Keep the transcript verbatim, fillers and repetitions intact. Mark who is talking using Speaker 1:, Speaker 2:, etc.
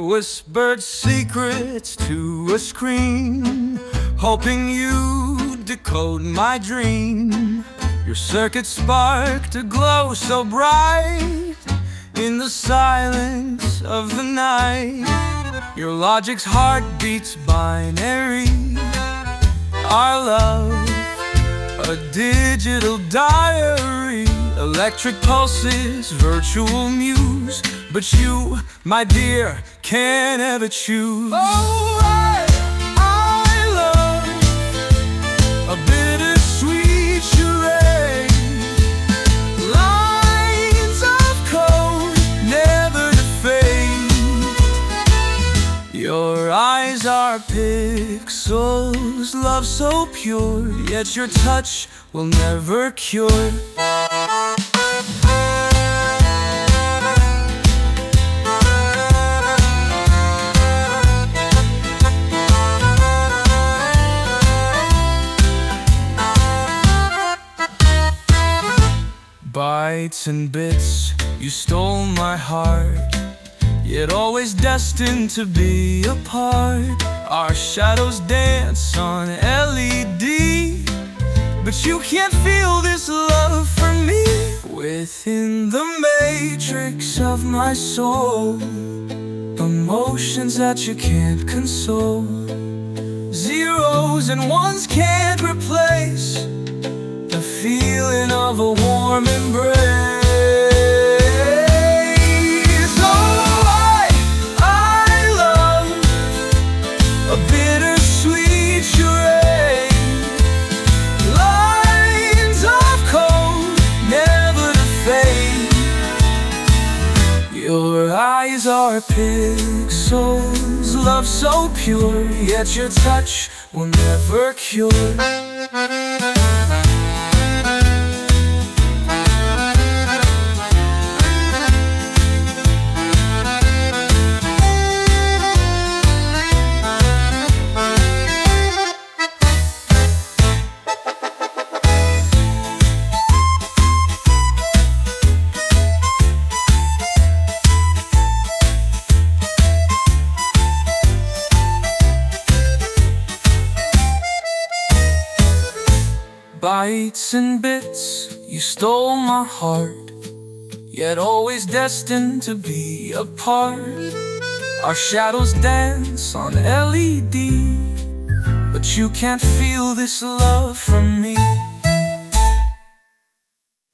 Speaker 1: whispered secrets to a screen, hoping you'd decode my dream. Your circuit sparked a glow so bright in the silence of the night. Your logic's heartbeats binary, our love a digital diary, electric pulses, virtual muse. But you, my dear, can't ever choose. Oh, I, I love a bittersweet charade, lines of code never to fade. Your eyes are pixels, love so pure, yet your touch will never cure. Bytes and bits, you stole my heart, yet always destined to be apart. Our shadows dance on L E D, but you can't feel this love for me. Within the matrix of my soul, emotions that you can't console, zeros and ones can't replace the feeling of a warm embrace. Oh, I, I love a bittersweet charade, lines of code never to fade. Your eyes are pixels, love so pure, yet your touch will never cure. Bytes and bits, you stole my heart, yet always destined to be apart. Our shadows dance on L E D, but you can't feel this love from me.